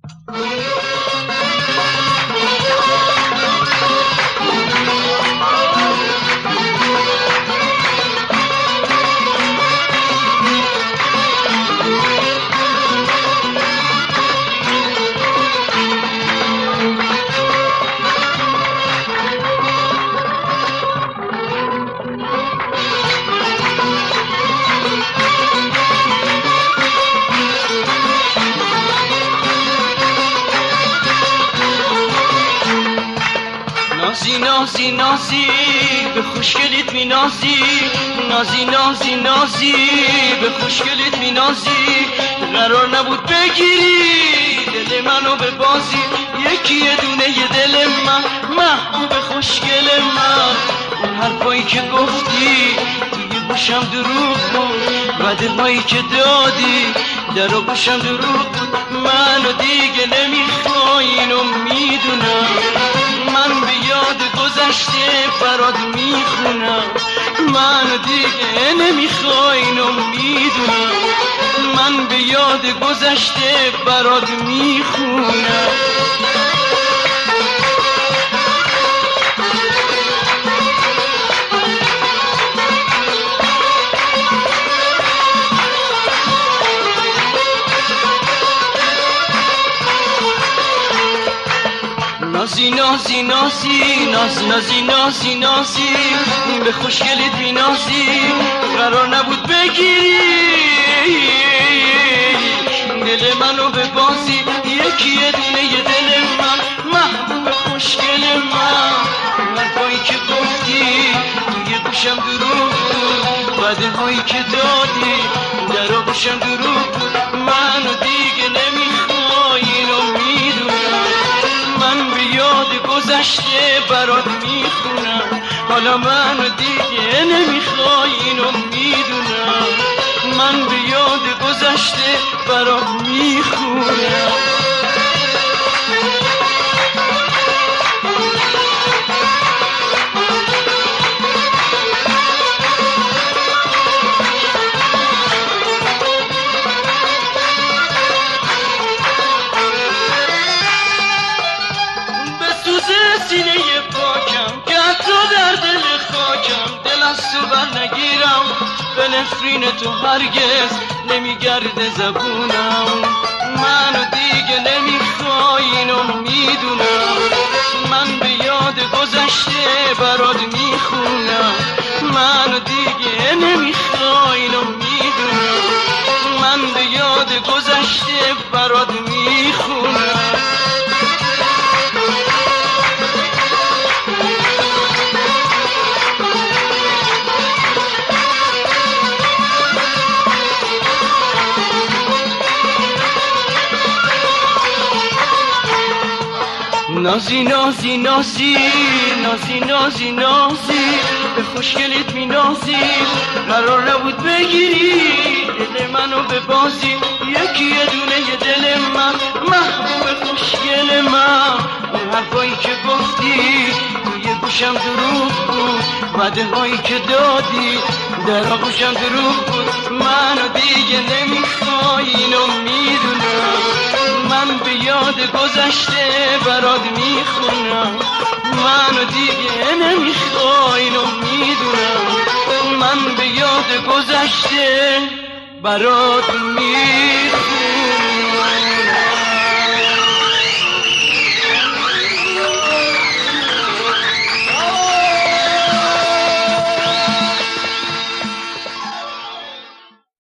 نازی نازی به خوشگلیت می نازی، نازی نازی نازی به خوشگلیت می نازی. قرار نبود بگیری دل منو به بازی، یکی یه دونه یه دل من محبوب خوشگل من. اون حرفایی که گفتی توی گوشم دروغ بود و دلهایی که دادی در گوشم دروغ بود. منو دیگه نمیخوای اینو میدونم، من به یاد گذشته برات میخونم. من دیگه نمیخوای اینو میدونم، من به یاد گذشته برات میخونم. نازی نازی نازی نازی نازی نازی به خوشگلیت می نازی. قرار نبود بگیری دل منو به بازی، یکی یه دونه یه دل من محبوب خوشگل من. حرفایی که گفتی توی گوشم دروغ بود و دلهایی که دادی در گوشم دروغ بود. منو دیگه نمیخوای اینو میدونم، من به یاد گذشته برات میخونم. حالا منو دیگه نمیخوای اینو میدونم، من به یاد گذشته برات میخونم. سینه پاکم که حتی در دل خاکم، دل از تو بر نگیرم، به نفرین تو هرگز نمیگرده زبونم. منو دیگه نمیخوای اینو میدونم، من به یاد گذشته برات میخونم. منو دیگه نمیخوای اینو میدونم، من به یاد گذشته برات میخونم. نازی نازی نازی نازی نازی نازی به خوشگلیت می نازی. قرار نبود بگیری دل منو به بازی، یکی یه دونه یه دل من محبوب خوشگل من. اون حرفایی که گفتی توی گوشم دروغ بود و دلهایی که دادی در آغوشم دروغ بود. منو دیگه نمیخوای اینو میدونم، من به یاد گذشته برات میخونم. منو دیگه نمیخوای اینو میدونم، من به یاد گذشته برات میخونم.